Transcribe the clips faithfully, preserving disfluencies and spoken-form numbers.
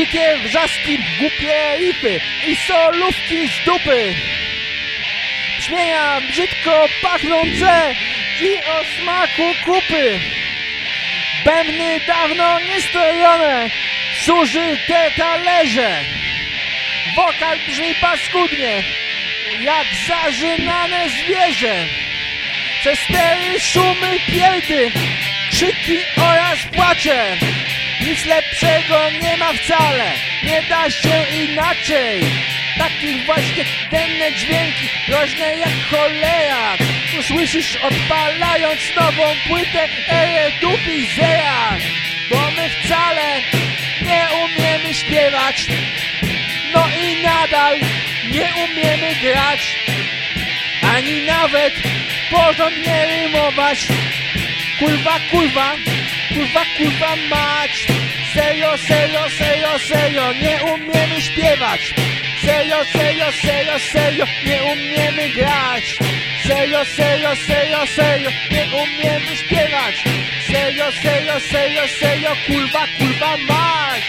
Dzikie wrzaski, głupie ripy i solówki z dupy. Brzmienia brzydko pachnące i o smaku kupy. Bębny dawno niestrojone, zużyte talerze. Wokal brzmi paskudnie, jak zażynane zwierzę. Przez stery szumy pierdy, krzyki oraz płacze. Nic lepszego nie ma wcale, nie da się inaczej. Takich właśnie denne dźwięki, groźne jak cholera, usłyszysz odpalając nową płytę Eredupizera. Bo my wcale nie umiemy śpiewać, no i nadal nie umiemy grać, ani nawet porządnie rymować. Kurwa, kurwa, kurwa, kurwa mać. Serio, serio, serio, serio, nie umiemy śpiewać. Serio, serio, serio, serio, nie umiemy grać. Serio, serio, serio, serio, nie umiemy śpiewać. Serio, serio, serio, serio, kurwa, kurwa mać.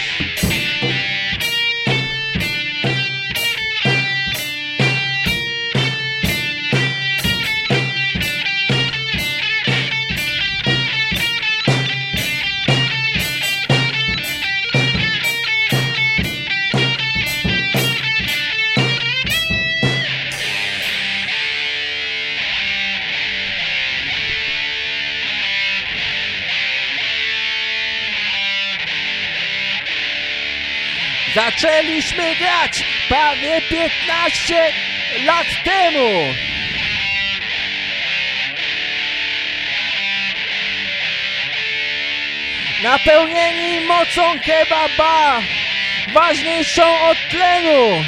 Zaczęliśmy grać prawie piętnaście lat temu. Napełnieni mocą kebaba, ważniejszą od tlenu.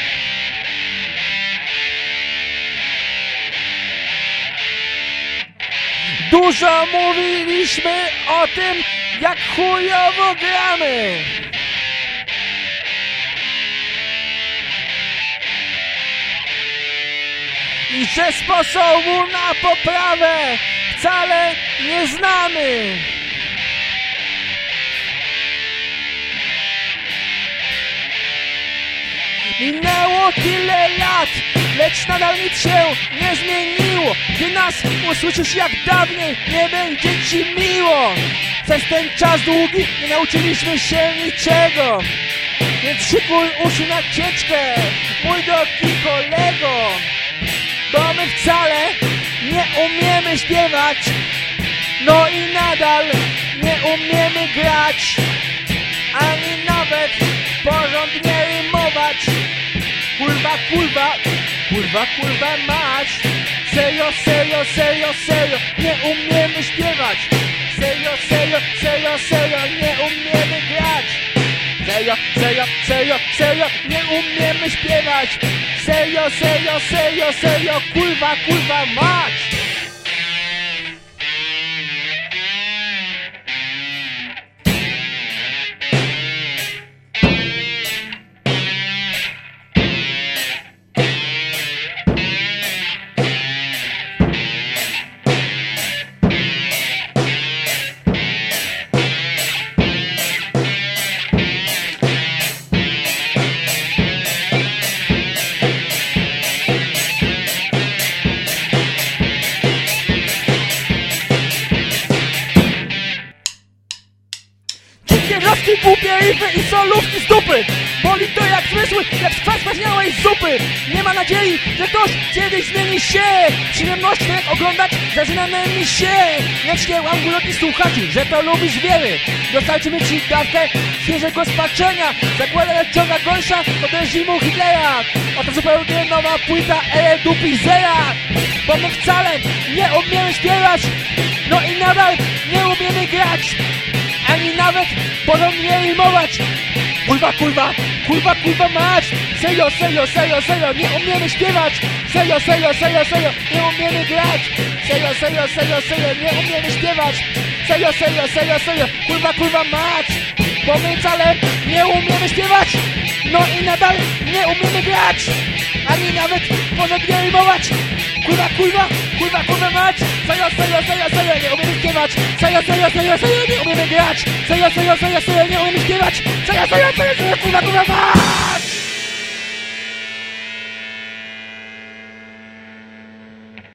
Dużo mówiliśmy o tym, jak chujowo gramy. I że sposobu na poprawę wcale nie znamy. Minęło tyle lat, lecz nadal nic się nie zmieniło. Gdy nas usłyszysz jak dawniej, nie będzie ci miło. Przez ten czas długi nie nauczyliśmy się niczego. Więc szykuj uszy na cieczkę, mój drogi kolego. Bo my wcale nie umiemy śpiewać, no i nadal nie umiemy grać, ani nawet porządnie rymować. Kurwa, kurwa, kurwa, kurwa mać. Serio, serio, serio, serio, nie umiemy śpiewać. Serio, serio, serio, serio, nie umiemy grać. Serio, serio, serio, serio, nie umiemy śpiewać. Serio, serio, serio, serio, kurwa, kurwa mać. Wrzaski, głupie rify i solówki z dupy. Boli to jak zmysły, jak skwas spaźniałej zupy. Nie ma nadziei, że ktoś kiedyś zmieni się. Przyjemności jak oglądać zażynanymi się. Lecz nie łam gulotni słuchaczy, że to lubisz wiele. Dostarczymy ci dawkę świeżego spaczenia. Zakłada jak ciąga gorsza od reżimu Hitlera. Oto zupełnie nowa płyta Eredupizera. Bo my wcale nie umiemy śpiewać, no i nadal nie umiemy grać, ani nawet porządnie rymować. Kurwa, kurwa, kurwa, kurwa mać. Serio, serio, serio, serio, nie umiemy śpiewać. Serio, serio, serio, serio, nie umiemy grać. Serio, serio, serio, serio, nie umiemy śpiewać. Serio, serio, serio, serio, kurwa, kurwa mać. Bo my wcale nie umiemy śpiewać, no i nadal nie umiemy grać, ani nawet może nie rymować. Kurwa, kurwa, kurwa, kurwa mać. Serio, serio, serio, serio, nie umiemy śpiewać. Serio, serio, serio, serio, nie umiemy grać. Serio, serio, serio, serio, nie umiemy śpiewać. Serio, serio, serio, serio, kurwa, kurwa mać.